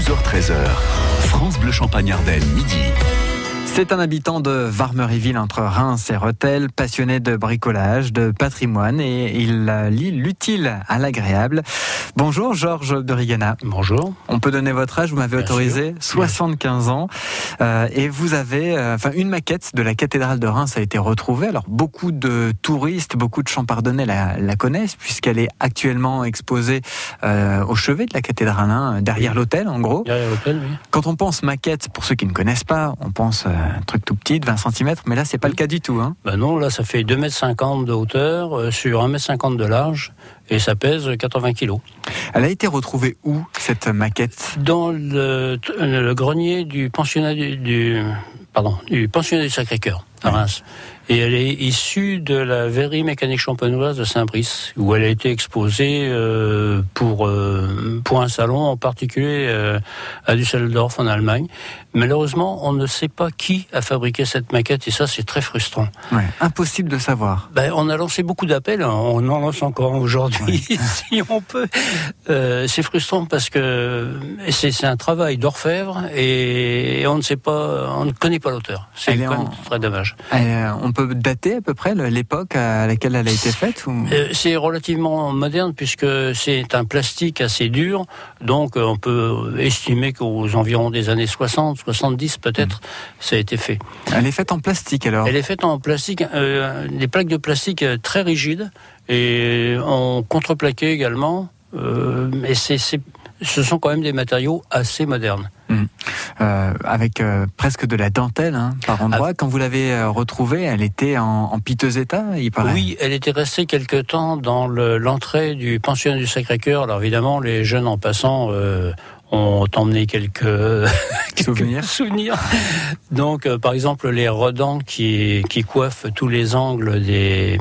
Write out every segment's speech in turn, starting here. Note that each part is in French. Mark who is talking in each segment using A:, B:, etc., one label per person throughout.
A: 12h-13h. France Bleu Champagne-Ardenne, midi.
B: C'est un habitant de Varmeryville entre Reims et Rethel, passionné de bricolage, de patrimoine et il lie l'utile à l'agréable. Bonjour Georges Berigana.
C: Bonjour.
B: On peut donner votre âge, vous m'avez autorisé, 75 ans. Et vous avez, une maquette de la cathédrale de Reims a été retrouvée. Alors beaucoup de touristes, beaucoup de Champardonnais la connaissent puisqu'elle est actuellement exposée au chevet de la cathédrale, derrière l'hôtel en gros.
C: Derrière l'hôtel, oui.
B: Quand on pense maquette, pour ceux qui ne connaissent pas, on pense un truc tout petit de 20 cm, mais là c'est pas le cas du tout.
C: Non, là ça fait 2,50 m de hauteur sur 1,50 m de large et ça pèse 80 kg.
B: Elle a été retrouvée où, cette maquette ?
C: Dans le grenier du pensionnat du pensionnat du Sacré-Cœur à Reims. Et elle est issue de la verrerie mécanique champenoise de Saint-Brice, où elle a été exposée pour un salon en particulier à Düsseldorf en Allemagne. Malheureusement, on ne sait pas qui a fabriqué cette maquette et ça, c'est très frustrant.
B: Ouais, impossible de savoir.
C: On a lancé beaucoup d'appels, on en lance encore aujourd'hui, si on peut. C'est frustrant parce que c'est un travail d'orfèvre et on ne connaît pas l'auteur. C'est quand même très dommage.
B: On peut dater à peu près l'époque à laquelle elle a été faite ou...
C: C'est relativement moderne puisque c'est un plastique assez dur, donc on peut estimer qu'aux environs des années 60, 70 peut-être, ça a été fait.
B: Elle est faite en plastique alors ?
C: Elle est faite en plastique, des plaques de plastique très rigides et en contreplaqué également, et ce sont quand même des matériaux assez modernes.
B: Avec presque de la dentelle par endroit. Quand vous l'avez retrouvée, elle était en piteux état, il paraît.
C: Oui, elle était restée quelque temps dans l'entrée du pensionnat du Sacré-Cœur. Alors évidemment, les jeunes en passant ont emmené quelques souvenirs. Donc, par exemple, les redans qui coiffent tous les angles des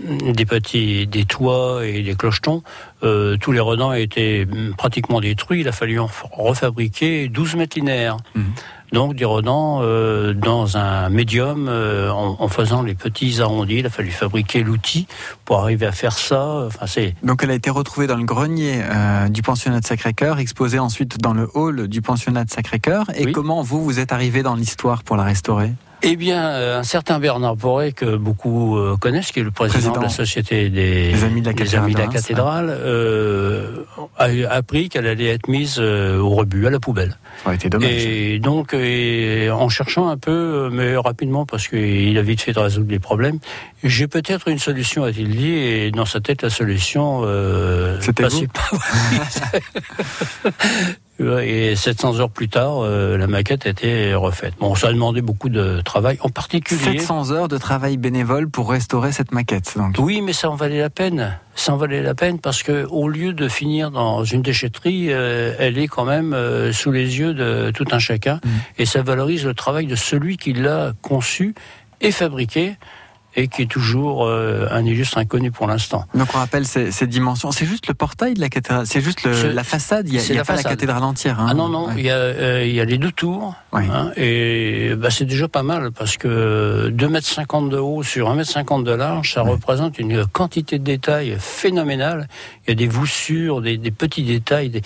C: toits et des clochetons, tous les redans étaient pratiquement détruits. Il a fallu en refabriquer 12 mètres linéaires. Donc des redans dans un médium en faisant les petits arrondis. Il a fallu fabriquer l'outil pour arriver à faire ça.
B: Donc elle a été retrouvée dans le grenier du pensionnat de Sacré-Cœur, exposée ensuite dans le hall du pensionnat de Sacré-Cœur. Et oui. Comment vous êtes arrivé dans l'histoire pour la restaurer ?
C: Eh bien, un certain Bernard Poré, que beaucoup connaissent, qui est le président de la Société des Amis de la Cathédrale, a appris qu'elle allait être mise au rebut, à la poubelle.
B: Ça aurait été dommage.
C: Et donc, en cherchant un peu, mais rapidement, parce qu'il a vite fait de résoudre les problèmes, j'ai peut-être une solution, a-t-il dit, et dans sa tête, la solution...
B: C'était vous ?
C: Et 700 heures plus tard, la maquette a été refaite. Bon, ça a demandé beaucoup de travail, en particulier...
B: 700 heures de travail bénévole pour restaurer cette maquette, donc.
C: Oui, mais ça en valait la peine. Ça en valait la peine parce que, au lieu de finir dans une déchetterie, elle est quand même sous les yeux de tout un chacun. Et ça valorise le travail de celui qui l'a conçu et fabriqué, et qui est toujours un illustre inconnu pour l'instant.
B: Donc on rappelle ces dimensions. C'est juste le portail de la cathédrale, c'est juste la façade, il n'y a pas la cathédrale entière.
C: Ah non, il y a les deux tours, et c'est déjà pas mal, parce que 2,50 m de haut sur 1,50 m de large, ça représente une quantité de détails phénoménale. Il y a des voussures, des petits détails,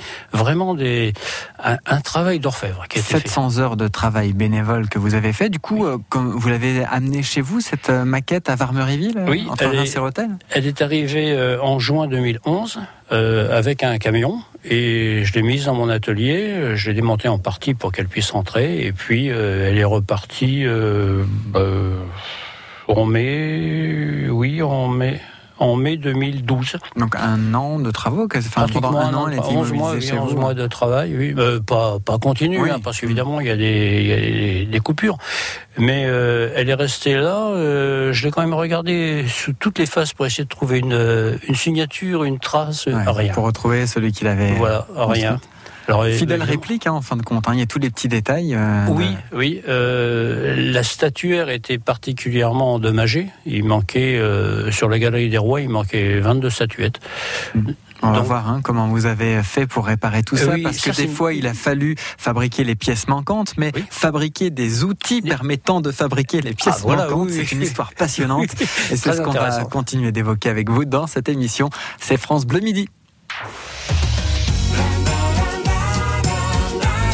C: un travail d'orfèvre qui a été fait.
B: 700 heures de travail bénévole que vous avez fait. Du coup, comme vous l'avez amené chez vous, cette maquette à Varmeryville, entre Reims et Rethel ?
C: Elle est arrivée en juin 2011 avec un camion et je l'ai mise dans mon atelier. Je l'ai démontée en partie pour qu'elle puisse rentrer et puis elle est repartie en mai 2012.
B: Donc un an de travaux, pendant un an, elle était immobilisée chez vous.
C: 11 mois de travail, oui. Pas continu, parce qu'évidemment, il y a des coupures. Mais elle est restée là. Je l'ai quand même regardée sous toutes les faces pour essayer de trouver une signature, une trace, rien.
B: Pour retrouver celui qui l'avait...
C: Voilà, rien.
B: Alors, fidèle réplique, en fin de compte, il y a tous les petits détails.
C: Oui. La statuaire était particulièrement endommagée. Il manquait, sur la Galerie des Rois, il manquait 22 statuettes.
B: On va voir comment vous avez fait pour réparer tout ça, parce que des fois, il a fallu fabriquer les pièces manquantes, mais fabriquer des outils permettant de fabriquer les pièces manquantes, c'est une histoire passionnante. Et c'est ce qu'on va continuer d'évoquer avec vous dans cette émission. C'est France Bleu Midi.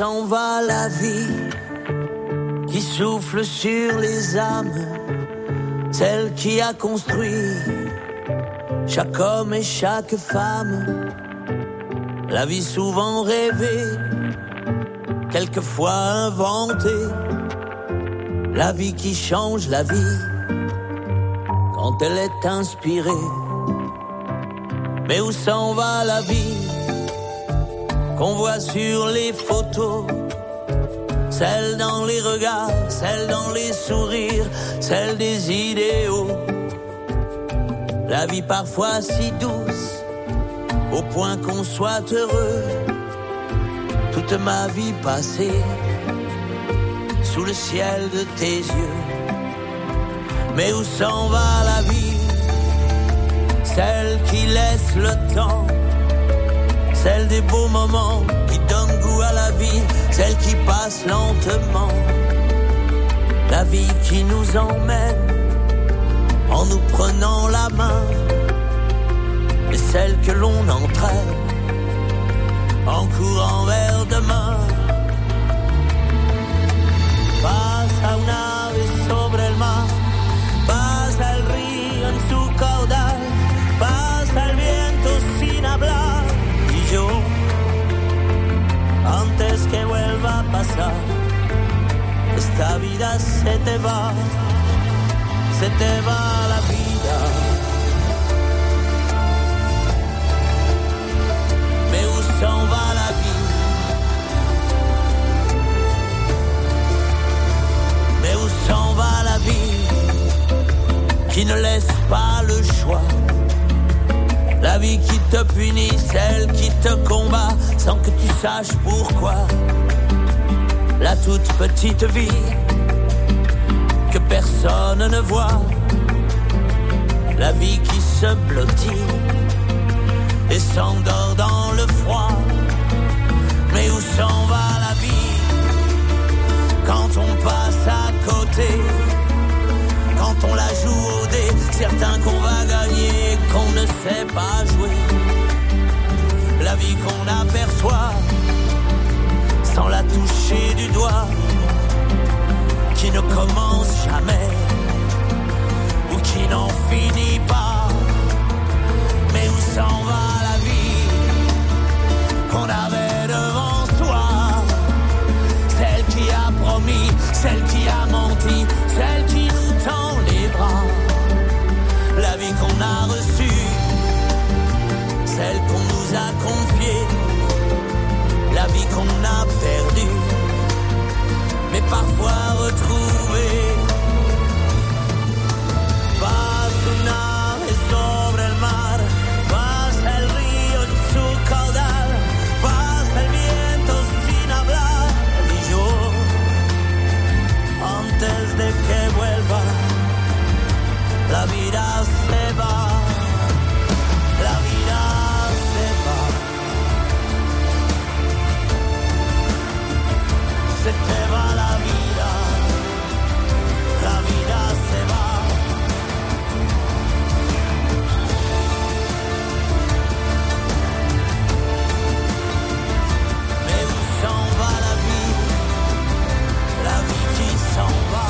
D: s'en va la vie qui souffle sur les âmes, celle qui a construit chaque homme et chaque femme, la vie souvent rêvée, quelquefois inventée, la vie qui change la vie quand elle est inspirée. Mais où s'en va la vie qu'on voit sur les photos, celle dans les regards, celle dans les sourires, celle des idéaux. La vie parfois si douce, au point qu'on soit heureux. Toute ma vie passée, sous le ciel de tes yeux. Mais où s'en va la vie, celle qui laisse le temps, celle des beaux moments qui donnent goût à la vie, celle qui passe lentement, la vie qui nous emmène en nous prenant la main, et celle que l'on entraîne en courant vers demain. Pasa un ave sobre el mar, pasa el río en su caudal, pasa el viento sin hablar, y yo, antes que vuelva a pasar, esta vida se te va la vida. Mais où s'en va la vie? Mais où s'en va la vie qui ne laisse pas le choix? La vie qui te punit, celle qui te combat sans que tu saches pourquoi. La toute petite vie que personne ne voit. La vie qui se blottit et s'endort dans le froid. Mais où s'en va la vie quand on passe à côté? Quand on la joue au dé, certains qu'on va gagner, qu'on ne sait pas jouer. La vie qu'on aperçoit sans la toucher du doigt, qui ne commence jamais ou qui n'en finit pas. Mais où s'en va la vie qu'on avait devant soi? Celle qui a promis, celle qui a menti, celle qui nous tend les bras. La vie qu'on a reçue, celle qu'on nous a confiée. La vie qu'on a perdue, mais parfois retrouvée. Pasa un ave sobre el mar, pasa el río en su caudal, pasa el viento sin hablar, y yo, antes de que vuelva, la vida se va, la vida se va. Se te va la vida, la vida se va. Mais où s'en va la vie qui s'en va.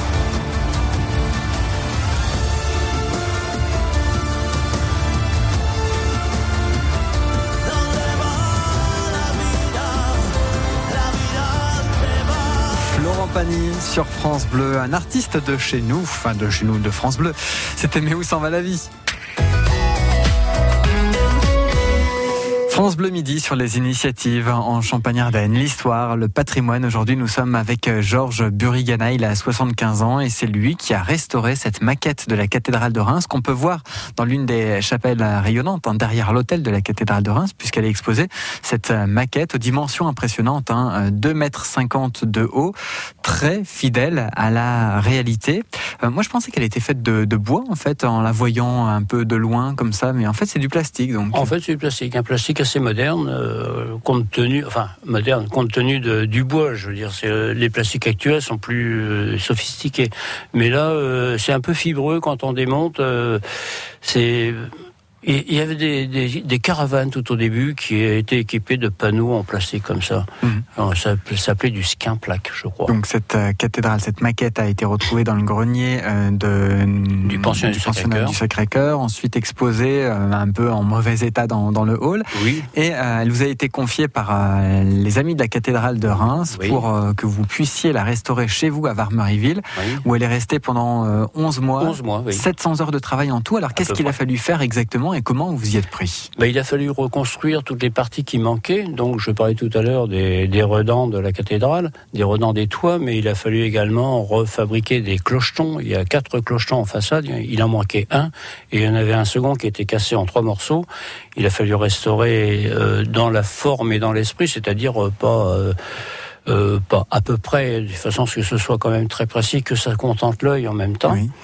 D: Donde va la vida se va.
B: Laurent Pagny sur France Bleu, un artiste de chez nous, de France Bleu. C'était Mais où s'en va la vie? France Bleu Midi sur les initiatives en Champagne-Ardenne, l'histoire, le patrimoine. Aujourd'hui, nous sommes avec Georges Burigana. Il a 75 ans et c'est lui qui a restauré cette maquette de la cathédrale de Reims qu'on peut voir dans l'une des chapelles rayonnantes, derrière l'autel de la cathédrale de Reims, puisqu'elle est exposée. Cette maquette aux dimensions impressionnantes, 2,50 m de haut, très fidèle à la réalité. Moi, je pensais qu'elle était faite de bois, en fait, en la voyant un peu de loin comme ça, mais en fait, c'est du plastique. Donc. En
C: fait, c'est du plastique, un plastique assez moderne, compte tenu du bois. Je veux dire, les plastiques actuels sont plus sophistiqués, mais là, c'est un peu fibreux quand on démonte. C'est Et il y avait des caravanes tout au début qui étaient équipées de panneaux en plastique comme ça. Alors, ça s'appelait du skin-plaque, je crois.
B: Donc cette cathédrale, cette maquette a été retrouvée dans le grenier du pensionnat du Sacré-Cœur, ensuite exposée un peu en mauvais état dans le hall.
C: Oui.
B: Et elle vous a été confiée par les amis de la cathédrale de Reims pour que vous puissiez la restaurer chez vous à Varmeuryville, où elle est restée pendant 11 mois.
C: 11 mois, oui.
B: 700 heures de travail en tout. Alors qu'est-ce qu'il a fallu faire exactement et comment vous y êtes pris?
C: Il a fallu reconstruire toutes les parties qui manquaient. Donc, je parlais tout à l'heure des redans de la cathédrale, des redans des toits, mais il a fallu également refabriquer des clochetons. Il y a 4 clochetons en façade, il en manquait un, et il y en avait un second qui était cassé en 3 morceaux. Il a fallu restaurer dans la forme et dans l'esprit, c'est-à-dire pas à peu près, de façon à ce que ce soit quand même très précis, que ça contente l'œil en même temps.
B: Oui.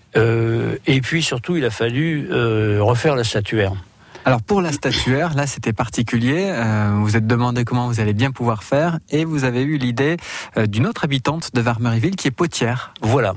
C: Et puis surtout, il a fallu refaire la statuaire.
B: Alors pour la statuaire, là c'était particulier, vous êtes demandé comment vous allez bien pouvoir faire et vous avez eu l'idée d'une autre habitante de Varmeuryville qui est potière.
C: Voilà.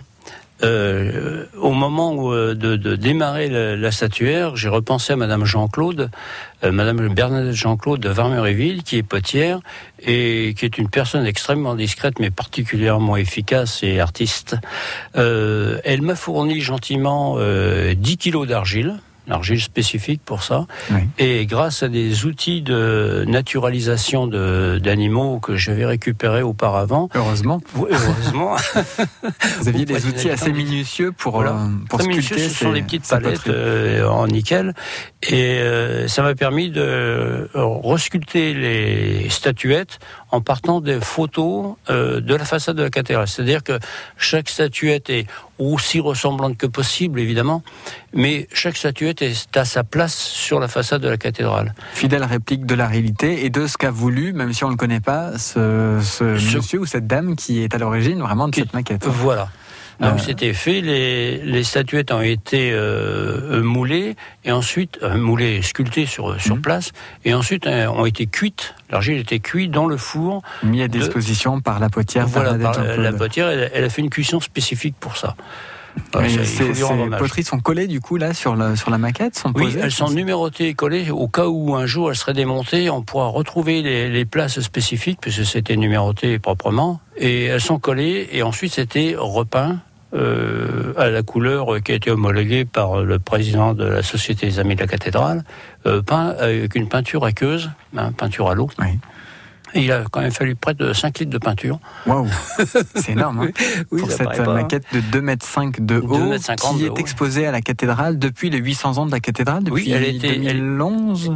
C: Au moment de démarrer la statuaire, j'ai repensé à Madame Jean-Claude, Madame Bernadette Jean-Claude de Varmeuryville, qui est potière et qui est une personne extrêmement discrète mais particulièrement efficace et artiste. Elle m'a fourni gentiment 10 kilos d'argile spécifique pour ça, et grâce à des outils de naturalisation d'animaux que j'avais récupérés auparavant.
B: Heureusement.
C: Heureusement.
B: Vous aviez des outils assez minutieux pour sculpter.
C: Ce sont des petites palettes en nickel, et ça m'a permis de resculpter les statuettes en partant des photos de la façade de la cathédrale. C'est-à-dire que chaque statuette est aussi ressemblante que possible, évidemment, mais chaque statuette est à sa place sur la façade de la cathédrale.
B: Fidèle réplique de la réalité et de ce qu'a voulu, même si on ne le connaît pas, ce monsieur ou cette dame qui est à l'origine vraiment de cette maquette.
C: Voilà. Donc c'était fait, les statuettes ont été moulées, et ensuite sculptées sur place, et ensuite ont été cuites. L'argile était cuite dans le four. Mis
B: à disposition par la potière.
C: Voilà, la potière, elle a fait une cuisson spécifique pour ça.
B: Ces poteries sont collées du coup là sur la maquette, sont posées.
C: Oui, elles sont numérotées et collées au cas où un jour elles seraient démontées, on pourra retrouver les places spécifiques puisque c'était numéroté proprement, et elles sont collées et ensuite c'était repeint à la couleur qui a été homologuée par le président de la Société des Amis de la Cathédrale, peint avec une peinture aqueuse, peinture à l'eau. Oui. Et il a quand même fallu près de 5 litres de peinture. Waouh,
B: c'est énorme hein. Oui, pour cette maquette de 2,5 m de haut, qui est exposée à la cathédrale depuis les 800 ans de la cathédrale, depuis 2011.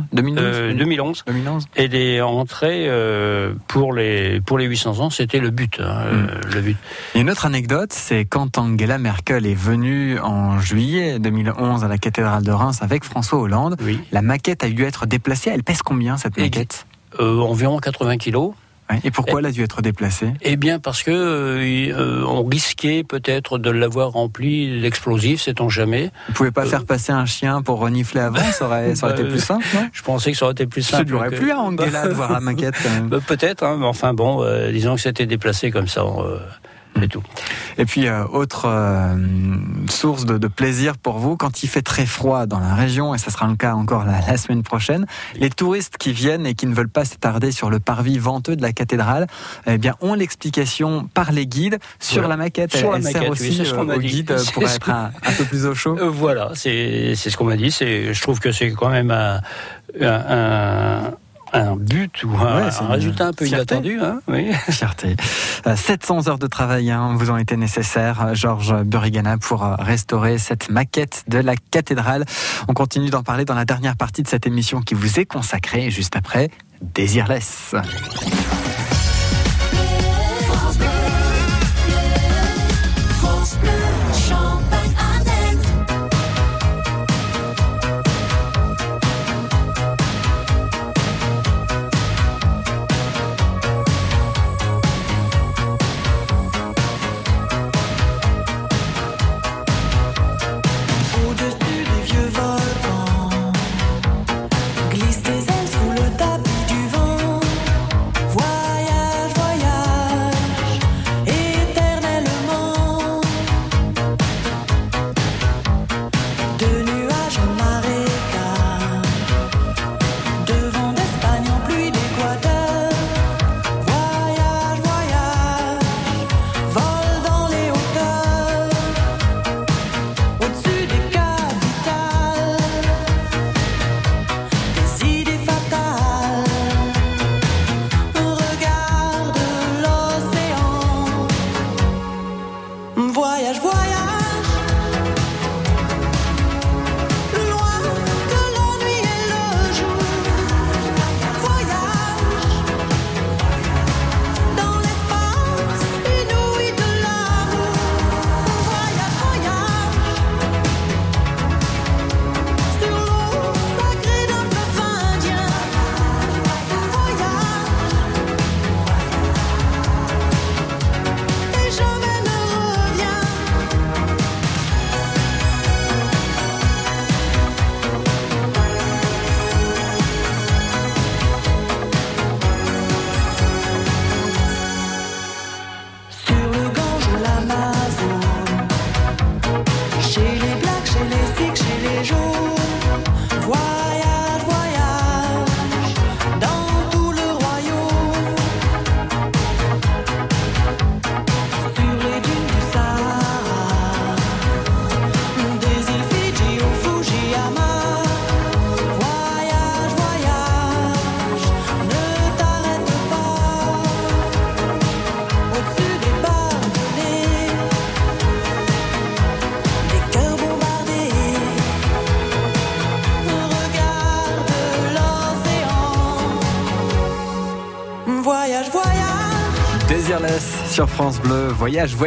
B: Elle est entrée
C: pour les 800 ans, c'était le but. Le but.
B: Et une autre anecdote, c'est quand Angela Merkel est venue en juillet 2011 à la cathédrale de Reims avec François Hollande, la maquette a dû être déplacée. Elle pèse combien cette maquette ?
C: Environ 80 kilos.
B: Et pourquoi elle a dû être déplacée ?
C: Eh bien parce que on risquait peut-être de l'avoir rempli d'explosifs, sait-on jamais.
B: Vous pouvez pas faire passer un chien pour renifler avant, ça aurait été plus simple, non ?
C: Je pensais que ça aurait été plus simple.
B: Ça lui aurait plu à Angela de voir la maquette quand même.
C: Peut-être, mais enfin bon, disons que c'était déplacé comme ça. C'est tout.
B: Et puis, autre source de plaisir pour vous, quand il fait très froid dans la région, et ça sera le cas encore la semaine prochaine, les touristes qui viennent et qui ne veulent pas s'attarder sur le parvis venteux de la cathédrale, eh bien, ont l'explication par les guides sur la maquette. Elle sert aussi aux guides pour être un peu plus au chaud.
C: Voilà, c'est ce qu'on m'a dit. Je trouve que c'est quand même un but ou un résultat un peu inattendu.
B: Fierté. 700 heures de travail vous ont été nécessaires, Georges Burigana, pour restaurer cette maquette de la cathédrale. On continue d'en parler dans la dernière partie de cette émission qui vous est consacrée, juste après Désirless.
E: Glisse tes ailes sous le tapis du vent. Vois
B: Desireless sur France Bleu. Voyage.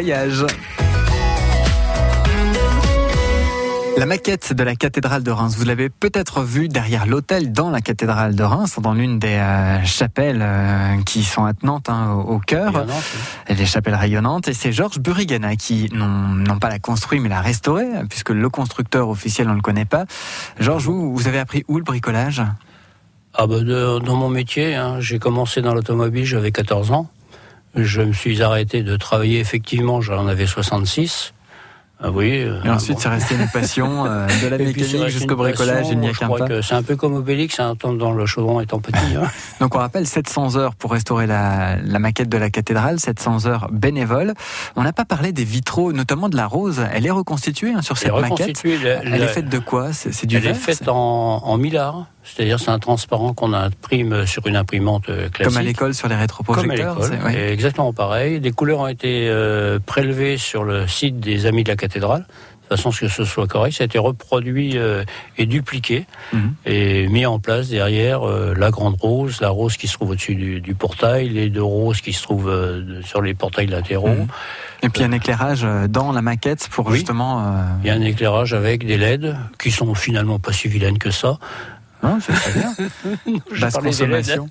B: La maquette de la cathédrale de Reims, vous l'avez peut-être vue derrière l'autel dans la cathédrale de Reims, dans l'une des chapelles qui sont attenantes au cœur, les chapelles rayonnantes. Et c'est Georges Burigana qui, non pas l'a construit, mais l'a restauré, puisque le constructeur officiel, on ne le connaît pas. Georges, vous avez appris où le bricolage ?
C: Dans mon métier, j'ai commencé dans l'automobile, j'avais 14 ans. Je me suis arrêté de travailler, effectivement, j'en avais 66. Et
B: ensuite, c'est resté une passion de la mécanique jusqu'au bricolage, il n'y a qu'un pas.
C: C'est un peu comme Obélix, dans le chaudron étant petit.
B: Donc on rappelle 700 heures pour restaurer la maquette de la cathédrale, 700 heures bénévoles. On n'a pas parlé des vitraux, notamment de la rose. Elle est reconstituée sur cette maquette. Elle est faite de quoi ? C'est du verre ?
C: Elle est faite en mylar. C'est-à-dire, c'est un transparent qu'on imprime sur une imprimante classique.
B: Comme à l'école sur les rétroprojecteurs.
C: Comme à l'école, exactement pareil. Des couleurs ont été prélevées sur le site des Amis de la cathédrale, de façon à ce que ce soit correct. Ça a été reproduit et dupliqué, et mis en place derrière la grande rose, la rose qui se trouve au-dessus du portail, les deux roses qui se trouvent sur les portails latéraux.
B: Et puis un éclairage dans la maquette pour justement...
C: Il y a un éclairage avec des LED qui sont finalement pas si vilaines que ça.
B: Non, c'est très bien. Basse consommation.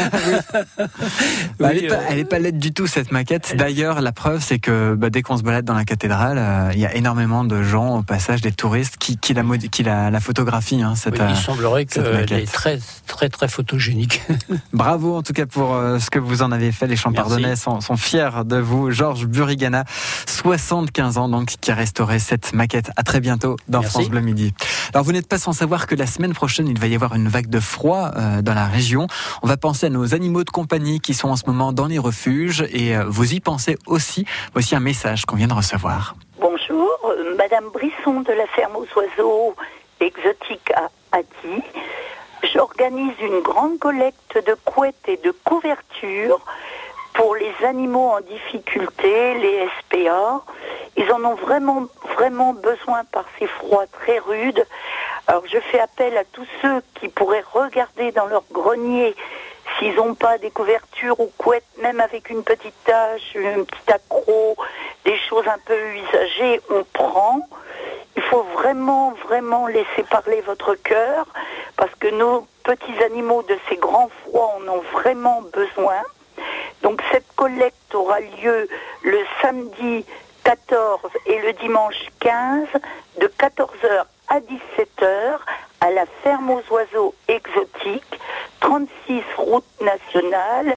B: Elle n'est pas laide du tout, cette maquette. D'ailleurs, la preuve, c'est que dès qu'on se balade dans la cathédrale, il y a énormément de gens, au passage, des touristes, qui la photographient.
C: Il semblerait qu'elle est très, très, très photogénique.
B: Bravo, en tout cas, pour ce que vous en avez fait. Les Champardonnais sont fiers de vous. Georges Burigana, 75 ans, donc, qui a restauré cette maquette. À très bientôt dans France Bleu Midi. Alors, vous n'êtes pas sans savoir que la semaine prochaine, il va y avoir une vague de froid dans la région. On va penser à nos animaux de compagnie qui sont en ce moment dans les refuges, et vous y pensez aussi. Voici un message qu'on vient de recevoir.
E: Bonjour, Madame Brisson de la ferme aux oiseaux exotiques à Adi. J'organise une grande collecte de couettes et de couvertures pour les animaux en difficulté, les SPA. Ils en ont vraiment, vraiment besoin par ces froids très rudes. Alors je fais appel à tous ceux qui pourraient regarder dans leur grenier s'ils n'ont pas des couvertures ou couettes, même avec une petite tache, un petit accroc, des choses un peu usagées, on prend. Il faut vraiment, vraiment laisser parler votre cœur, parce que nos petits animaux de ces grands froids en ont vraiment besoin. Donc cette collecte aura lieu le samedi 14 et le dimanche 15 de 14h à 17h à la ferme aux oiseaux exotiques, 36 route nationale